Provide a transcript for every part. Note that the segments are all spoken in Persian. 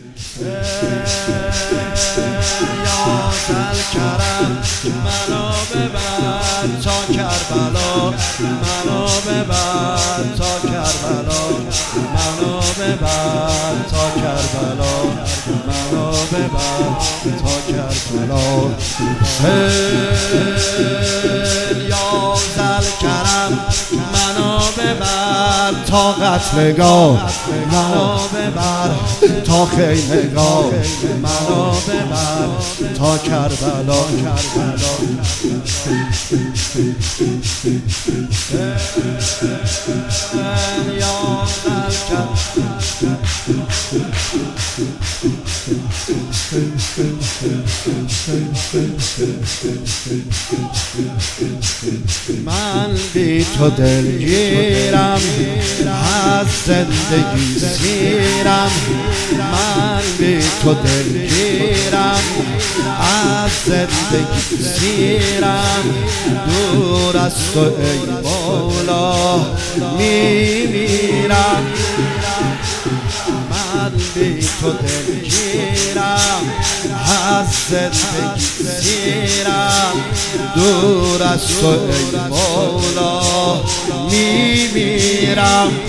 یا ذوالکرم منو ببر تا کربلا، منو ببر تا کربلا، منو ببر تا کربلا، منو ببر تا کربلا. یا ذوالکرم منو ببر تا قتلگاه، منو ببر تا خیمگاه، منو ببر تا کربلا، کربلا. یا ذوالکرم من بی تو دلگیرم، از زندگی سیرم. من بی تو دلگیرم، از زندگی سیرم. دور از تو ای مولا میمیرم. من بی تو دلگیرم، از زندگی سیرم. دور از تو ای مولا میمیرم.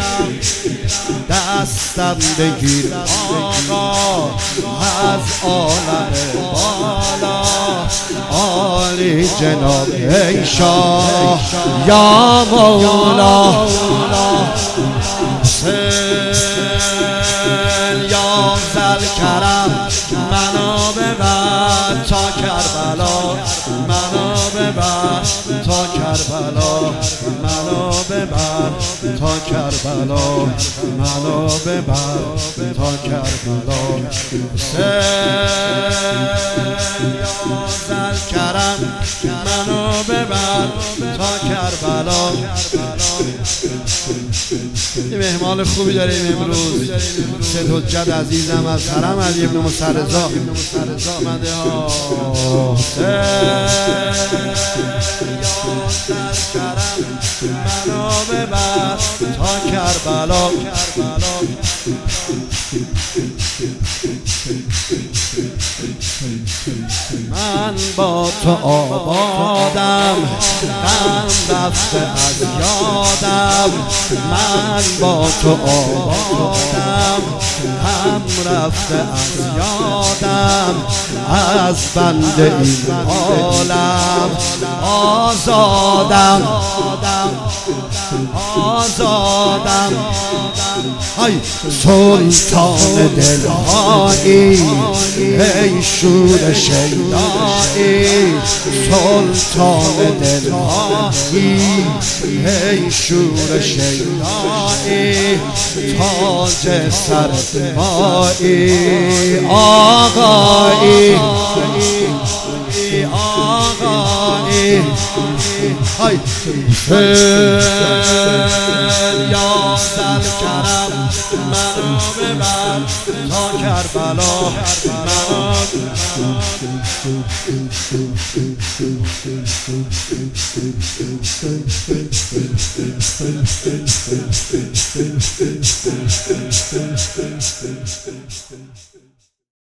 دستم بگیر آقا از عالم بالا، عالی جناب ای شاه یا مولا. یا ذوالکرم منو ببر تا کربلا، منو ببر تا کربلا، منو ببر تا کربلا، منو ببر تا کربلا. یا ذوالکرم منو ببر تا کربلا. این مهمان خوبی داریم امروز، سید حجت عزیزم از حرم علی ابن موسی رضا آمده ها. یا ذوالکرم منو ببر تا کربلا. من با تو آبادم، غم رفته از یادم. من با تو آبادم، غم رفته از یادم. از بنده این عالم آزادم، آزادم. ای سلطان دلهایی، ای شور شیدایی. سلطان دلهایی، ای شور شیدایی. تاج سر مایی، آقایی، آقایی. های یا ذوالکرم منو ببر تا کربلا، منو